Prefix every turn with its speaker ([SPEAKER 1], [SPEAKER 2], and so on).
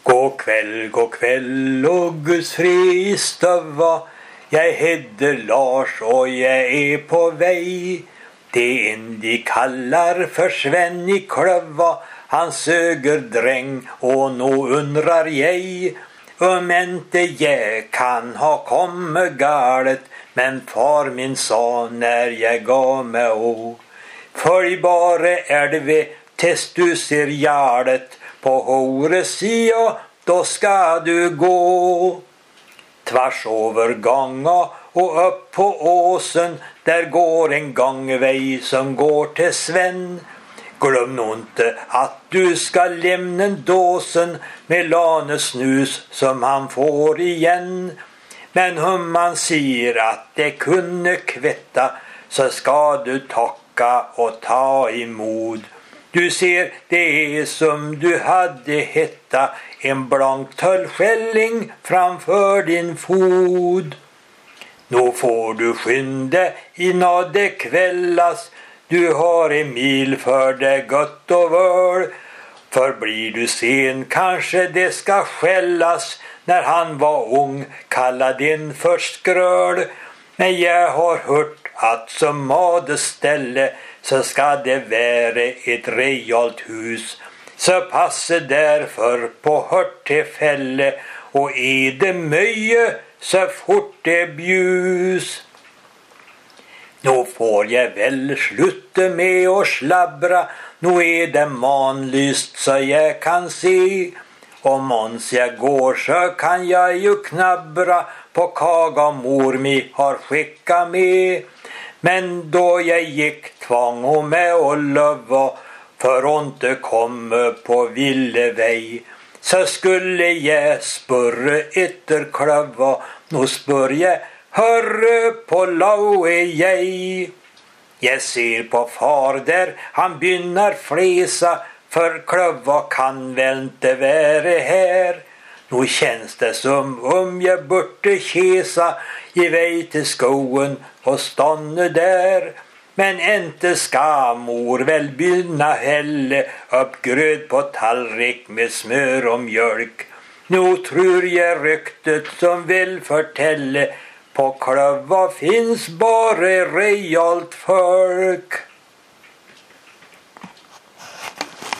[SPEAKER 1] God kväll och Guds frid stöva. Jag heter Lars och jag är på väg. Det en de kallar för Sven i Klöva. Han söger dräng och nå undrar jag. Om inte jag kan ha kommit galet. Men far min sa när jag gav mig å. Följ bara älve tills du ser gärdet. På Horessia då ska du gå. Tvärs över gånga och upp på åsen. Där går en gångväg som går till Sven. Glöm nog inte att du ska lämna dåsen med lanesnus som han får igen. Men om man säger att det kunde kvätta så ska du tacka och ta emot. Du ser, det är som du hade hetta en blank tullskälling framför din fod. Nå får du skynda innan det kvällas. Du har en mil för det gott och väl. För blir du sen kanske det ska skällas. När han var ung kallade din för skröl. Men jag har hört att som madeställe så ska det vara ett rejalt hus. Så passa därför på hört tillfälle. Och är det möje så fort det bjus. Nå får jag väl sluta med att slabbra. Nå är det manlyst så jag kan se. Om måns jag går så kan jag ju knabbra på kaga mor mi har skickat med. Men då jag gick tvång och med och löva för att inte komma på villeväg. Så skulle jag spurre efter klöva. Nå spör jag hörre på laue jag. Jag ser på far där han bynnar flesa. För klöva kan väl inte vara här. Nå känns det som om jag borde kesa i väg till skogen och stanna där. Men inte ska mor väl bynna heller upp gröd på tallrik med smör och mjölk. Nu tror jag ryktet som vill förtälla på klöva finns bara rejalt folk.